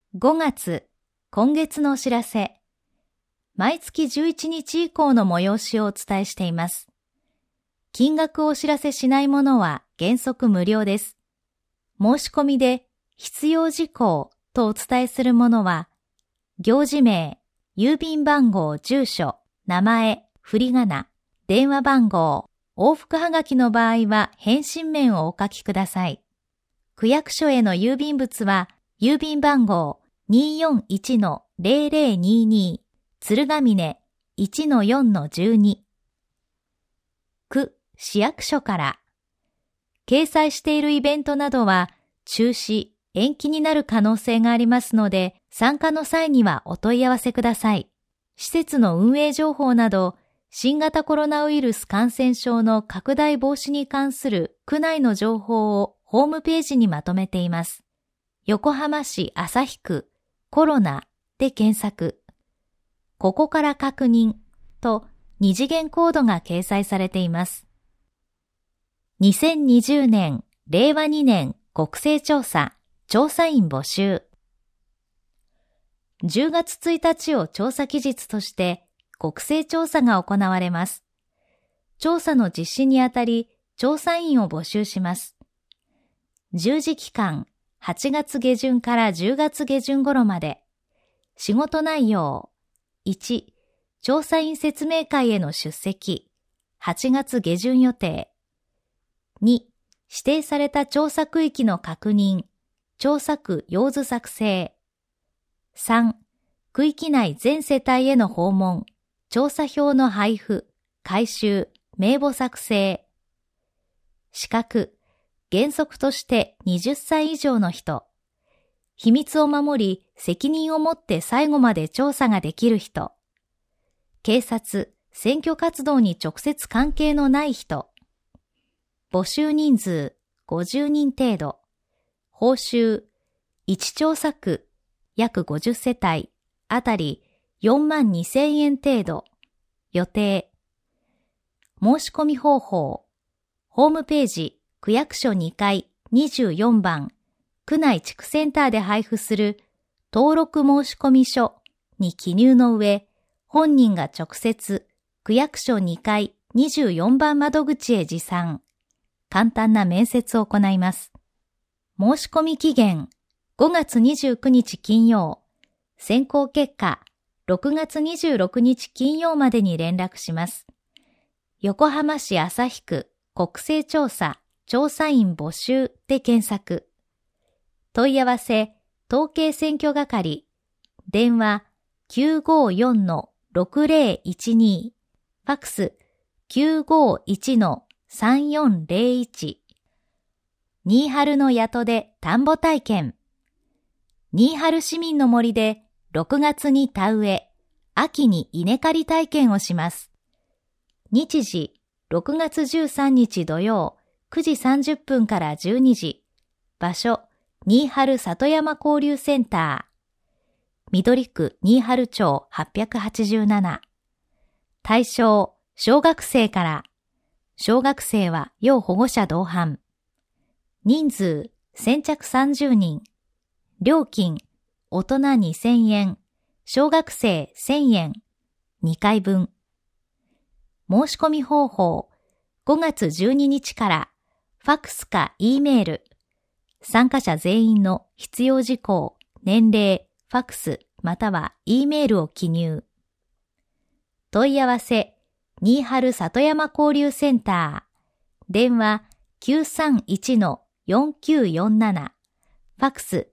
5月、今月のお知らせ。毎月11日以降の催しをお伝えしています。金額をお知らせしないものは原則無料です。申し込みで必要事項とお伝えするものは、行事名、郵便番号、住所、名前、振り仮名、電話番号、往復はがきの場合は返信面をお書きください。区役所への郵便物は、郵便番号 241-0022 鶴ヶ峰 1-4-12 区市役所から掲載しているイベントなどは中止、延期になる可能性がありますので参加の際にはお問い合わせください。施設の運営情報など新型コロナウイルス感染症の拡大防止に関する区内の情報をホームページにまとめています。横浜市旭区コロナで検索。ここから確認と二次元コードが掲載されています。2020年、令和2年国勢調査、調査員募集。10月1日を調査期日として国勢調査が行われます。調査の実施にあたり、調査員を募集します。従事期間、8月下旬から10月下旬頃まで。仕事内容。1、調査員説明会への出席。8月下旬予定。2、指定された調査区域の確認。調査区用図作成。3、区域内全世帯への訪問。調査票の配布、回収、名簿作成。資格。原則として20歳以上の人。秘密を守り、責任を持って最後まで調査ができる人。警察、選挙活動に直接関係のない人。募集人数50人程度。報酬、1調査区、約50世帯、あたり42,000円程度。予定。申し込み方法。ホームページ、区役所2階24番、区内地区センターで配布する登録申込書に記入の上、本人が直接区役所2階24番窓口へ持参。簡単な面接を行います。申し込み期限5月29日金曜。選考結果6月26日金曜までに連絡します。横浜市旭区国勢調査調査員募集で検索。問い合わせ、統計選挙係。電話 954-6012。ファクス 951-3401。新春の谷戸で田んぼ体験。新春市民の森で6月に田植え、秋に稲刈り体験をします。日時、6月13日土曜、9時30分から12時。場所、新春里山交流センター。緑区新春町887。対象、小学生から。小学生は要保護者同伴。人数、先着30人。料金、大人2000円。小学生1000円。2回分。申し込み方法、5月12日から、ファクスか E メール。参加者全員の必要事項、年齢、ファクスまたは E メールを記入。問い合わせ、新春里山交流センター。電話 931-4947。ファクス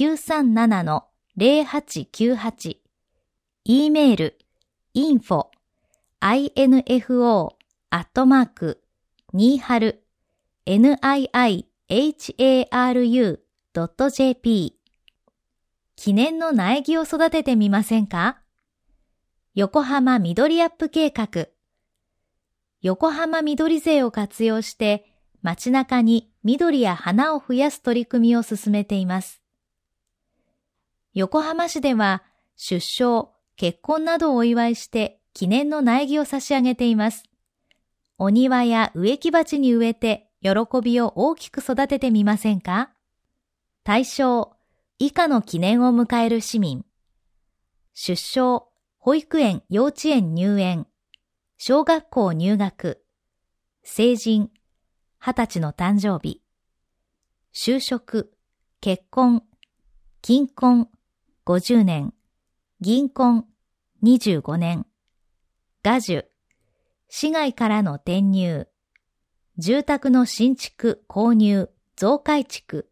937-0898。E メール、info@niiharu.jp。 記念の苗木を育ててみませんか？横浜緑アップ計画。横浜緑税を活用して街中に緑や花を増やす取り組みを進めています。横浜市では出生、結婚などをお祝いして記念の苗木を差し上げています。お庭や植木鉢に植えて喜びを大きく育ててみませんか？対象、 以下の記念を迎える市民。出生、保育園・幼稚園入園、小学校入学、成人、20歳の誕生日、就職、結婚、金婚、50年、銀婚、25年、画樹、市外からの転入、住宅の新築、購入、増改築。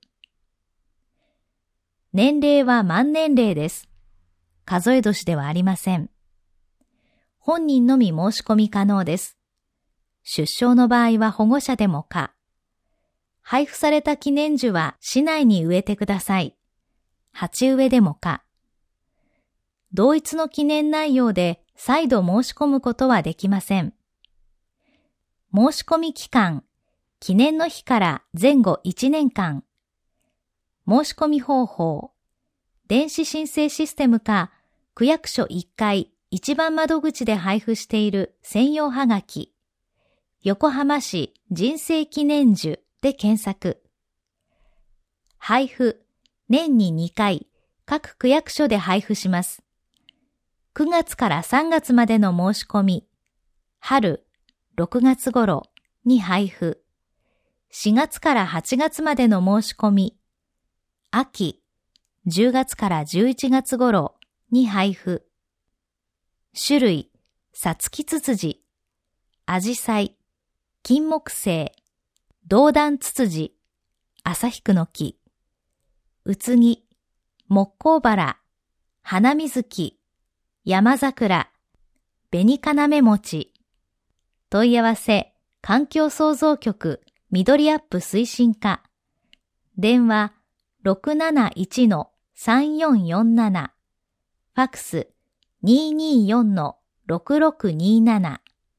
年齢は満年齢です。数え年ではありません。本人のみ申し込み可能です。出生の場合は保護者でも可。配布された記念樹は市内に植えてください。鉢植えでも可。同一の記念内容で再度申し込むことはできません。申し込み期間、記念の日から前後1年間。申し込み方法、電子申請システムか、区役所1階一番窓口で配布している専用はがき、横浜市人生記念樹で検索。配布、年に2回、各区役所で配布します。9月から3月までの申し込み、春、6月頃に配布。4月から8月までの申し込み、秋、10月から11月頃に配布。種類、サツキツツジ、アジサイ、金木犀、銅弾ツツジ、旭クの木、うつぎ、木工バラ、花水木、山桜、紅要餅。問い合わせ、環境創造局、緑アップ推進課。電話、671-3447。ファクス、224-6627。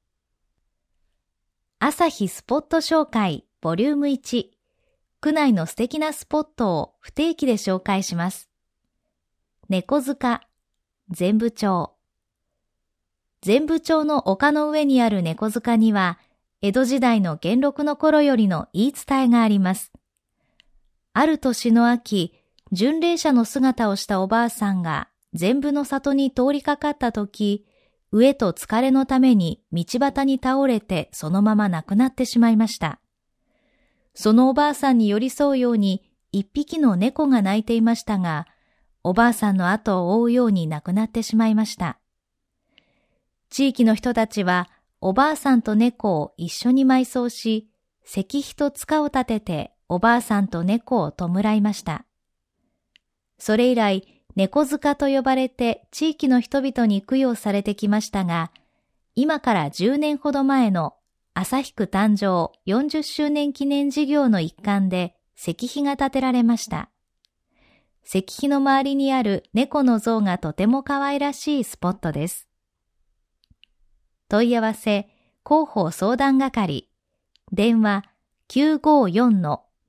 朝日スポット紹介ボリューム1。区内の素敵なスポットを不定期で紹介します。猫塚、全部町。全部町の丘の上にある猫塚には、江戸時代の元禄の頃よりの言い伝えがあります。ある年の秋、巡礼者の姿をしたおばあさんが全部の里に通りかかったとき、飢えと疲れのために道端に倒れてそのまま亡くなってしまいました。そのおばあさんに寄り添うように一匹の猫が鳴いていましたが、おばあさんの後を追うように亡くなってしまいました。地域の人たちはおばあさんと猫を一緒に埋葬し、石碑と塚を立てておばあさんと猫を弔いました。それ以来、猫塚と呼ばれて地域の人々に供養されてきましたが、今から10年ほど前の旭区誕生40周年記念事業の一環で石碑が建てられました。石碑の周りにある猫の像がとても可愛らしいスポットです。問い合わせ、広報相談係。電話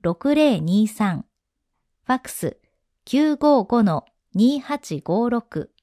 954-6023。ファクス 955-2856。